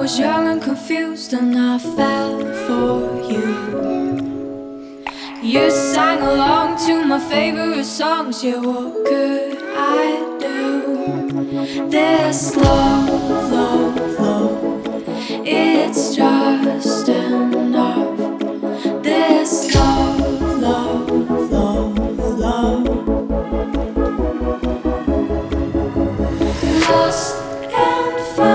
was young and confused and I fell for you. You sang along to my favorite songs, yeah, what could I do? This love, love, love, it's just enough. This love, love, love, love. Lost and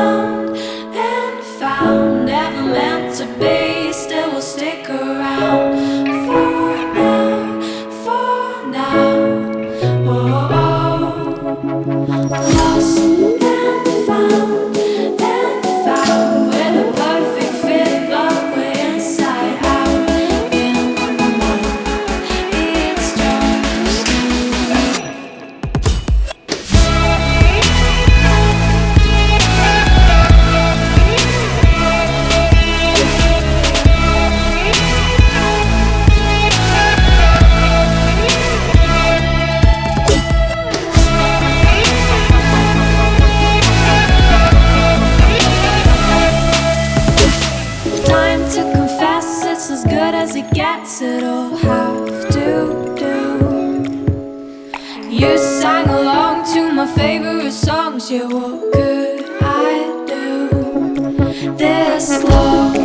found, never meant to be, still will stick around for now, for now. Oh, oh. Lost and found, we're the perfect fit, but we're inside out. In love, it's just enough. Time to confess, it's as good as it gets. It'll have to do. You sang along to my favorite songs, yeah, what could I do? This love,